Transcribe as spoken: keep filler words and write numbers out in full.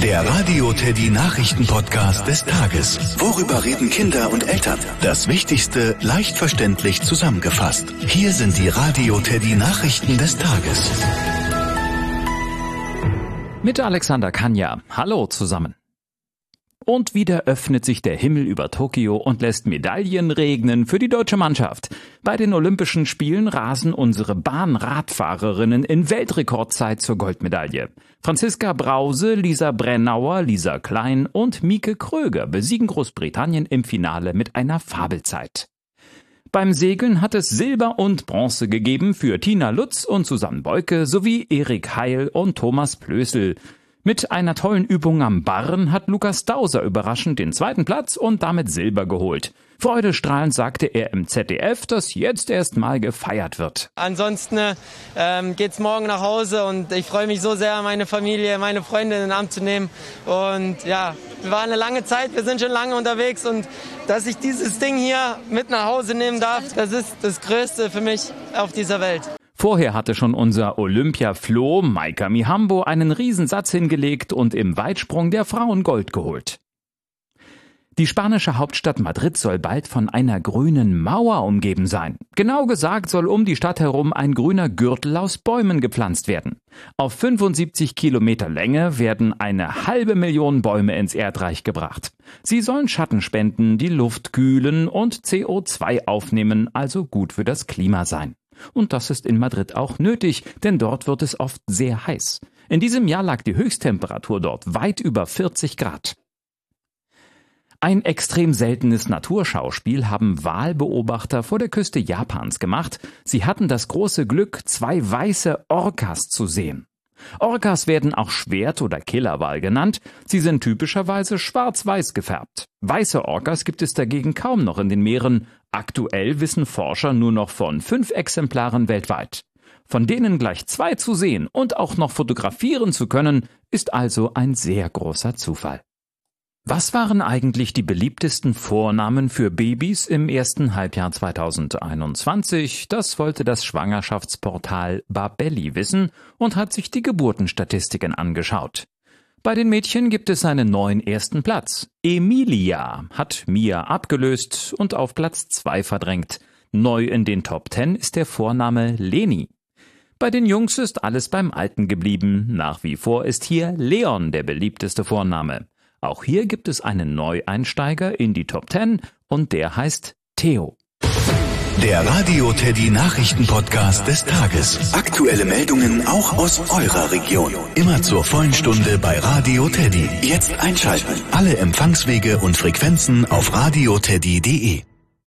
Der Radio Teddy Nachrichten-Podcast des Tages. Worüber reden Kinder und Eltern? Das Wichtigste leicht verständlich zusammengefasst. Hier sind die Radio Teddy Nachrichten des Tages. Mit Alexander Kanja. Hallo zusammen. Und wieder öffnet sich der Himmel über Tokio und lässt Medaillen regnen für die deutsche Mannschaft. Bei den Olympischen Spielen rasen unsere Bahnradfahrerinnen in Weltrekordzeit zur Goldmedaille. Franziska Brause, Lisa Brennauer, Lisa Klein und Mieke Kröger besiegen Großbritannien im Finale mit einer Fabelzeit. Beim Segeln hat es Silber und Bronze gegeben für Tina Lutz und Susanne Beuke sowie Erik Heil und Thomas Plösel. Mit einer tollen Übung am Barren hat Lukas Dauser überraschend den zweiten Platz und damit Silber geholt. Freudestrahlend sagte er im Z D F, dass jetzt erst mal gefeiert wird. Ansonsten ähm, geht's morgen nach Hause und ich freue mich so sehr, meine Familie, meine Freunde in den Arm zu nehmen. Und ja, wir waren eine lange Zeit, wir sind schon lange unterwegs und dass ich dieses Ding hier mit nach Hause nehmen darf, das ist das Größte für mich auf dieser Welt. Vorher hatte schon unser Olympia-Flo Maika Mihambo einen Riesensatz hingelegt und im Weitsprung der Frauen Gold geholt. Die spanische Hauptstadt Madrid soll bald von einer grünen Mauer umgeben sein. Genau gesagt soll um die Stadt herum ein grüner Gürtel aus Bäumen gepflanzt werden. Auf fünfundsiebzig Kilometer Länge werden eine halbe Million Bäume ins Erdreich gebracht. Sie sollen Schatten spenden, die Luft kühlen und C O zwei aufnehmen, also gut für das Klima sein. Und das ist in Madrid auch nötig, denn dort wird es oft sehr heiß. In diesem Jahr lag die Höchsttemperatur dort weit über vierzig Grad. Ein extrem seltenes Naturschauspiel haben Walbeobachter vor der Küste Japans gemacht. Sie hatten das große Glück, zwei weiße Orcas zu sehen. Orcas werden auch Schwert- oder Killerwal genannt. Sie sind typischerweise schwarz-weiß gefärbt. Weiße Orcas gibt es dagegen kaum noch in den Meeren. Aktuell wissen Forscher nur noch von fünf Exemplaren weltweit. Von denen gleich zwei zu sehen und auch noch fotografieren zu können, ist also ein sehr großer Zufall. Was waren eigentlich die beliebtesten Vornamen für Babys im ersten Halbjahr zweitausendeinundzwanzig? Das wollte das Schwangerschaftsportal Babelli wissen und hat sich die Geburtenstatistiken angeschaut. Bei den Mädchen gibt es einen neuen ersten Platz. Emilia hat Mia abgelöst und auf Platz zwei verdrängt. Neu in den Top Ten ist der Vorname Leni. Bei den Jungs ist alles beim Alten geblieben. Nach wie vor ist hier Leon der beliebteste Vorname. Auch hier gibt es einen Neueinsteiger in die Top Ten und der heißt Theo. Der Radio Teddy Nachrichten-Podcast des Tages. Aktuelle Meldungen auch aus eurer Region. Immer zur vollen Stunde bei Radio Teddy. Jetzt einschalten. Alle Empfangswege und Frequenzen auf radioteddy punkt de.